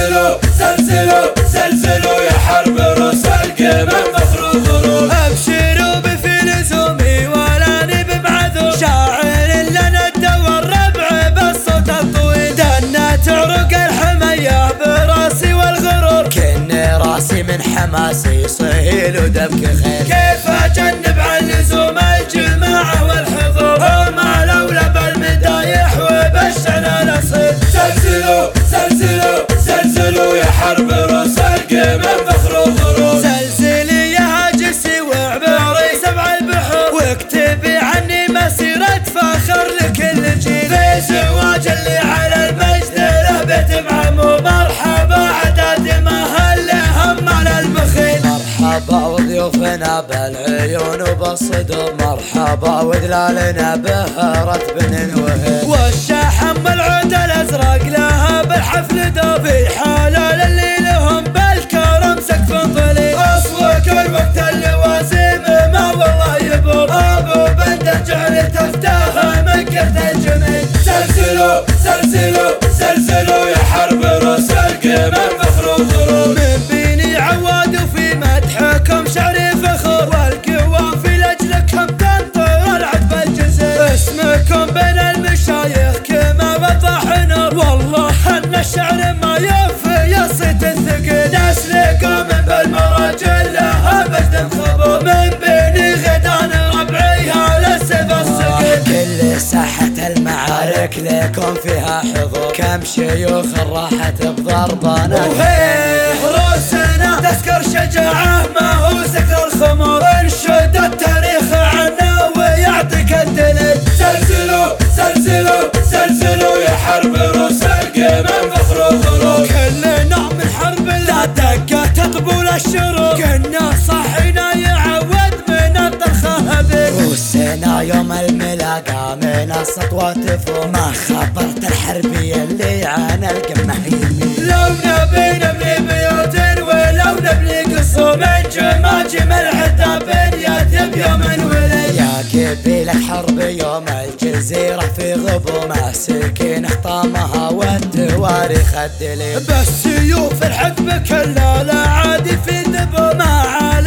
زلزلوا زلزلوا زلزلوا يا حرب روس القمم فخر وغرور. ابشروا بفلزومي ولا نب بعذور، شاعر لنا الدور ربع بالصوت الطويل، دنت عروق الحمية براسي والغرور، كن راسي من حماسي صهيل ودبك خيل، كيف اجنب عن لزوم الجماعة والحضور، وما لولا بالمدايح وبالشعر الاصيل. زلزلوا زلزلوا زلزلوا يا حرب روس القمم فخر وغرور. زلزلي يا هاجسي وعبري سبع البحور، واكتبي عني مسيرة فخر لكل جيل، في زواج اللي على المجد له بيت بعمو، مرحبا عداد ما هل هم على البخيل، مرحبا وضيوفنا بالعيون وبالصدور، مرحبا وذلالنا بهرة بن وهيل، والشحم والعود الازرق لها بالحفل دور، في حلال اللي لهم بالكرم سقف طليل، اصوك الوقت اللوازم ما والله يبور، ابو بندر جعل تفتاها من كرت الجميل. زلزلوا زلزلوا زلزلوا يا حرب روس القمم فخر وغرور. من بيني عواد وفي مدحكم شعري فخور، والقوافي لاجلكم تنطر العد بالجزير، اسمكم بين المشايخ كما وضح نور، والله ان الشعر ما يوفي الصيت الثقيل، نسلكم بالمراجل لها بجد خبور، من بيني غدان ربعيها للسيف الثقيل، كل ساحة المعارك لكم فيها حضور، كم شيوخ راحت بضربنا وهيه روسنا تذكر شجاعه ما هو سكر الخمور، انشد التاريخ عنا ويعطيك الدليل. زلزلوا زلزلوا زلزلوا يا حرب روس القمم فخر وغرور. كلنا من حرب لا دقت طبول الشرور، كنا صحينا يعود من الطرخه بك، روسنا يوم الملاقى من السطوة تفور، ما خبرت الحربي اللي عانى القمة يمين، لو نبني بيوت ولو نبني قصور، من جماجم العدا بنيات بيوم وليل، يا قبيلة حرب يوم الجزيرة في غبو، ماسكين خطامها والتواريخ الدليل، بس سيوف الحقب كلها لا عادي في ذبو، ما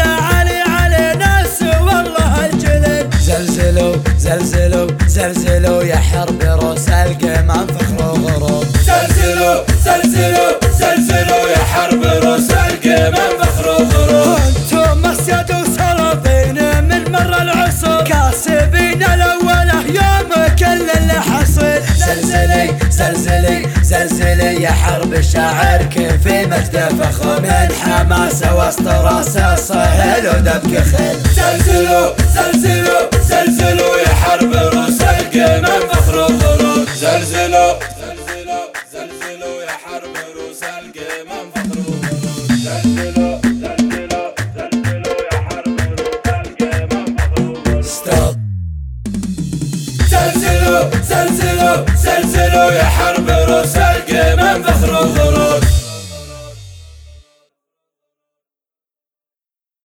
علي ناس والله الجليل. زلزلوا زلزلوا زلزلوا يا حرب روس القمم فخر وغرور. زلزلوا زلزلوا زلزلوا يا حرب روس القمم فخر وغرور. انتم اسياد وسلاطين من مر العصور، كاسبين الاولى يوم كل اللي حصل، زلزلي زلزلي زلزلي يا حرب الشاعر كيف مجد فخر، من حماسه وسط راسه صهيل ودبك خيل. زلزلوا زلزلوا زلزلوا يا حرب روس القمم فخر وغرور. زلزلوا زلزلوا زلزلوا يا حرب روس القمم فخر وغرور. زلزلوا زلزلوا زلزلوا يا حرب روس القمم فخر وغرور. ستوب. زلزلوا زلزلوا زلزلوا يا حرب روس القمم فخر وغرور.